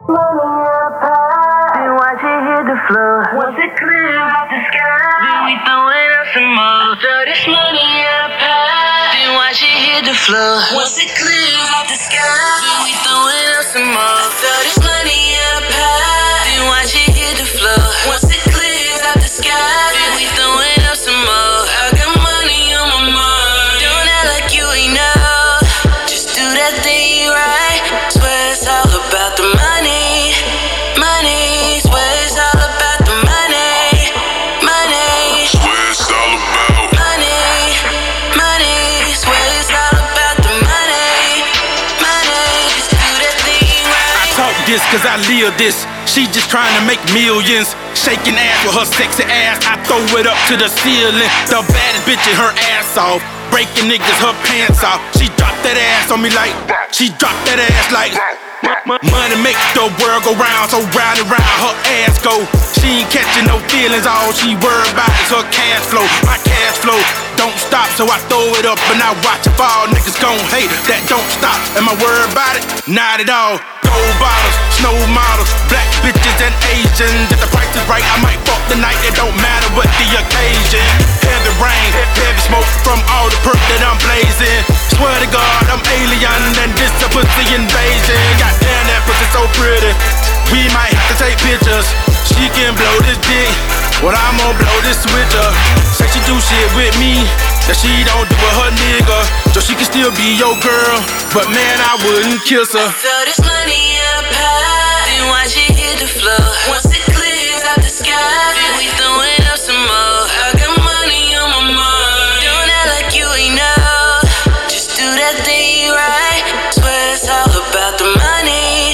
Then watch it hit the floor. Once it clears out the sky, then we throwing up some more. Throw this money up high. Then watch it hit the floor. Once it clears out the sky, then we throwing up some more. Throw this money up high. Then watch it hit the floor. Once it clears out the sky, then we throwing up some more. I got money on my mind. Don't act like you ain't know. Just do that thing right. Swear it's all about the money. Money. Swear it's all about the money. Money. Swear it's all about money. Money. Swear it's all about the money. Money. Just do that thing right. I talk this cause I live this. She just trying to make millions. Shaking ass with her sexy ass. I throw it up to the ceiling. The baddest bitch in her ass off. Breaking niggas her pants off. She dropped that ass on me like. She dropped that ass like. Money make the world go round. So round and round her ass go. She ain't catching no feelings. All she worried about is her cash flow. My cash flow don't stop, so I throw it up and I watch it fall. Niggas gon' hate that don't stop. Am I worried about it? Not at all. Gold bottles, snow models, black bitches and Asians. If the price is right, I might fuck the night. It don't matter what the occasion. Heavy rain, heavy smoke from all the perk that I'm blazing. Swear to God, I'm alien and this a pussy invasion. Goddamn, that pussy so pretty. We might have to take pictures. She can blow this dick, well I'm gon' blow this switch up. Say she do shit with me that she don't do with her nigga, so she can still be your girl, but man I wouldn't kiss her. Throw this money up high, then watch it hit the floor. Once it clears out the sky, then we throwing up some more. I got money on my mind. Don't act like you ain't know. Just do that thing right. Swear it's all about the money.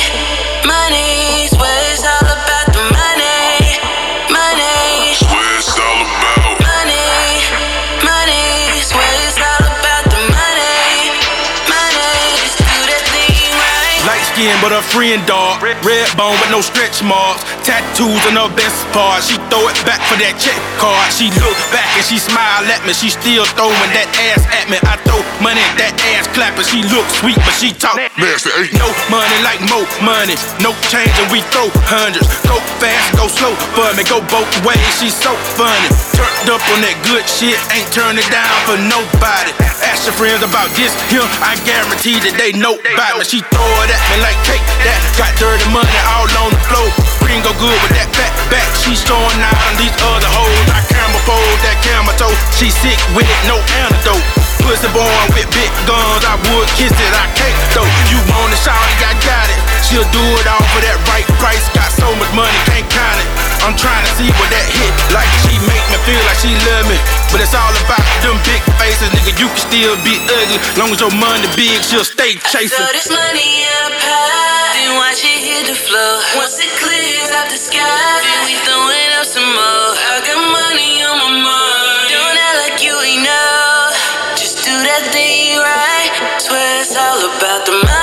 Money. Swear it's all about the money. Money. Swear it's all about money. Money. Swear it's all about the money. Money. Just do that thing right. Light skin but her friend dark. Red bone with no stretch marks. Tattoos on her best part. She throw it back for that check card. She look back and she smile at me. She still throwing that ass at me. I throw money at that ass clapping. She look sweet but she talk nasty. no money like more money. No change and we throw hundreds. Go fast, go slow for me. Go both ways. She's so funny. Turned up on that good shit. Ain't turning down for nobody. Ask your friends about this here. I guarantee that they know about me. She throw it at me like take that. Got dirty money all on the floor. Green go good with that fat back. She's showing out on these other hoes. I camouflage that camel toe. She sick with it, no antidote. Pussy born with big guns. I would kiss it, I can't though. You want it, shawty, I got it. She'll do it all for that right price. Got so much money, can't count it. I'm trying to see what that hit like. She make me feel like she love me, but it's all about them big faces. Nigga, you can still be ugly. Long as your money big, she'll stay chasing. Throw this money up high, then watch it hit the floor. Once it clears out the sky, then we throwing up some more. I got money on my mind. Don't act like you ain't know. Just do that thing right. Swear it's all about the money.